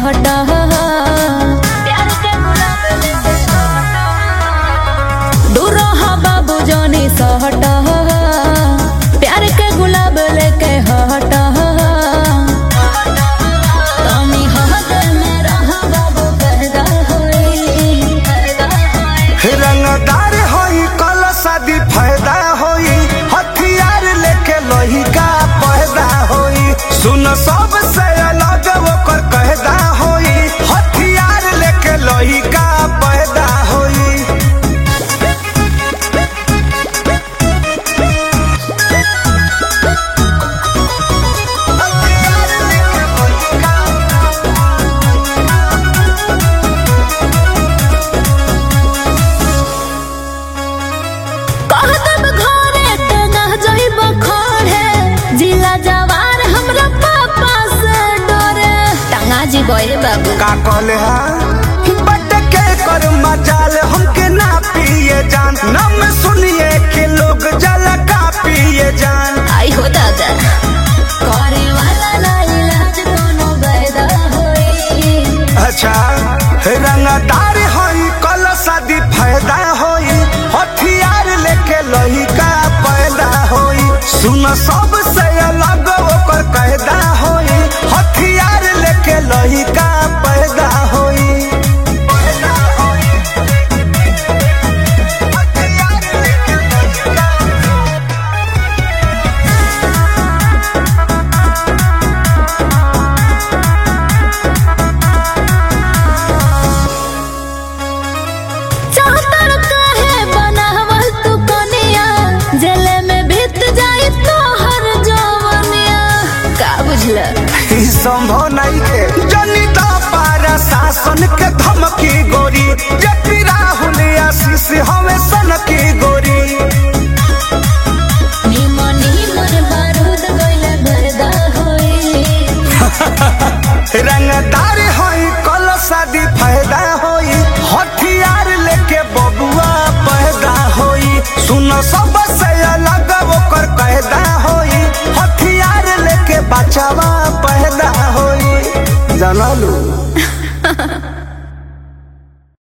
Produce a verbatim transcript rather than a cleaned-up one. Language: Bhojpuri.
हटा दूर हा बाबू जानी सहटा प्यार के गुलाब लेके हटा रंगदार होई कल शादी फायदा होई हथियार लेके लोही का पैदा होई सुन सब से अलग ओकर कहदा होई हथियार लेके लोही का पैदा होई बाबू का कहले है बट के कर मजाल हमके ना पिए जान नाम सुनिए के लोग जल का पिए जान आई हो दादा करे वाला ना इलाज कोनो पैदा होई अच्छा रंगदार होई कल शादी फायदा होई हथियार लेके लोही का पैदा होई सुन सब से अलग ओकर कहदा होई हथियार लेके लोही का पैदा होई संभव नहीं के जनिता पारा शासन के धमकी गोरी जब राहुल आशीष हमें सन की गोरी रंगदार होई कल शादी फायदा होई हथियार लेके बबुआ पैदा होई सुन सब से अलग ओकर कहदा होई हथियार लेके बचावा